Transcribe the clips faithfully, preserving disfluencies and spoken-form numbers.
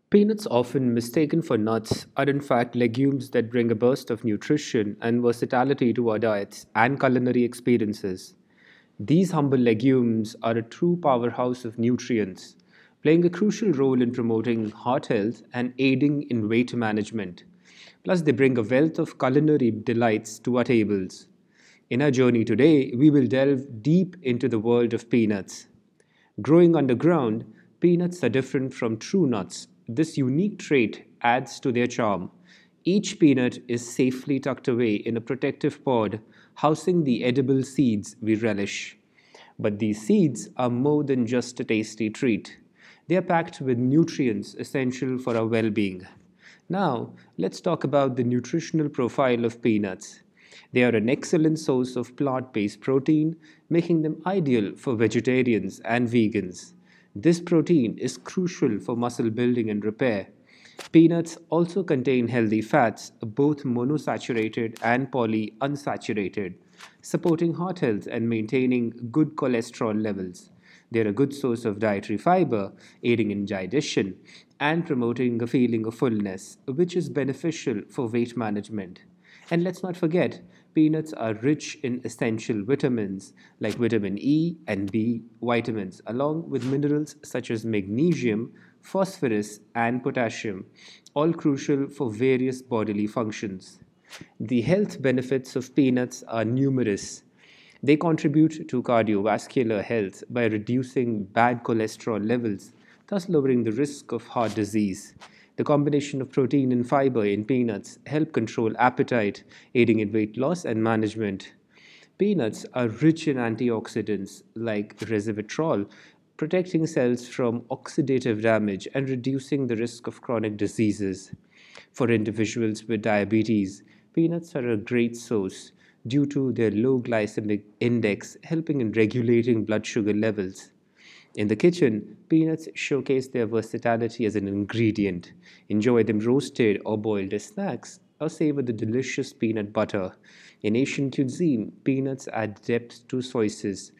Peanuts, often mistaken for nuts, are in fact legumes that bring a burst of nutrition and versatility to our diets and culinary experiences. These humble legumes are a true powerhouse of nutrients, playing a crucial role in promoting heart health and aiding in weight management. Plus, they bring a wealth of culinary delights to our tables. In our journey today, we will delve deep into the world of peanuts. Growing underground, peanuts are different from true nuts. This unique trait adds to their charm. Each peanut is safely tucked away in a protective pod, housing the edible seeds we relish. But these seeds are more than just a tasty treat. They are packed with nutrients essential for our well being. Now, let's talk about the nutritional profile of peanuts. They are an excellent source of plant based protein, making them ideal for vegetarians and vegans. This protein is crucial for muscle building and repair. Peanuts also contain healthy fats, both monosaturated and polyunsaturated, supporting heart health and maintaining good cholesterol levels. They're a good source of dietary fiber, aiding in digestion and promoting a feeling of fullness, which is beneficial for weight management. And let's not forget, peanuts are rich in essential vitamins like vitamin E and B vitamins, along with minerals such as magnesium, phosphorus, and potassium, all crucial for various bodily functions. The health benefits of peanuts are numerous. They contribute to cardiovascular health by reducing bad cholesterol levels, thus lowering the risk of heart disease. The combination of protein and fiber in peanuts help control appetite, aiding in weight loss and management. Peanuts are rich in antioxidants like resveratrol, protecting cells from oxidative damage and reducing the risk of chronic diseases. For individuals with diabetes, peanuts are a great source due to their low glycemic index, helping in regulating blood sugar levels. In the kitchen, peanuts showcase their versatility as an ingredient. Enjoy them roasted or boiled as snacks, or savor the delicious peanut butter. In Asian cuisine, peanuts add depth to sauces,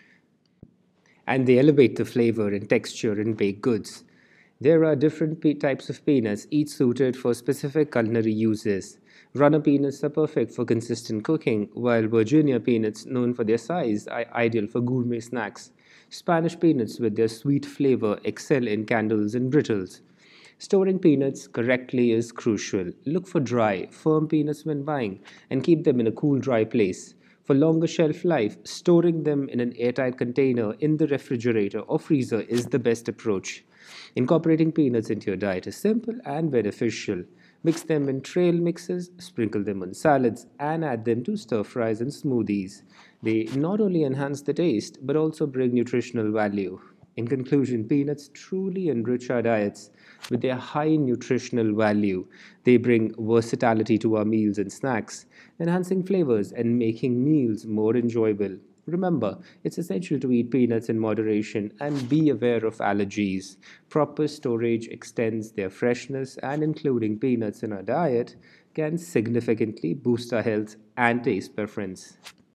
and they elevate the flavor and texture in baked goods. There are different pe- types of peanuts, each suited for specific culinary uses. Runner peanuts are perfect for consistent cooking, while Virginia peanuts, known for their size, are ideal for gourmet snacks. Spanish peanuts, with their sweet flavor, excel in candles and brittles. Storing peanuts correctly is crucial. Look for dry, firm peanuts when buying and keep them in a cool, dry place. For longer shelf life, storing them in an airtight container in the refrigerator or freezer is the best approach. Incorporating peanuts into your diet is simple and beneficial. Mix them in trail mixes, sprinkle them on salads, and add them to stir fries and smoothies. They not only enhance the taste but also bring nutritional value. In conclusion, peanuts truly enrich our diets with their high nutritional value. They bring versatility to our meals and snacks, enhancing flavors and making meals more enjoyable. Remember, it's essential to eat peanuts in moderation and be aware of allergies. Proper storage extends their freshness, and including peanuts in our diet can significantly boost our health and taste preference.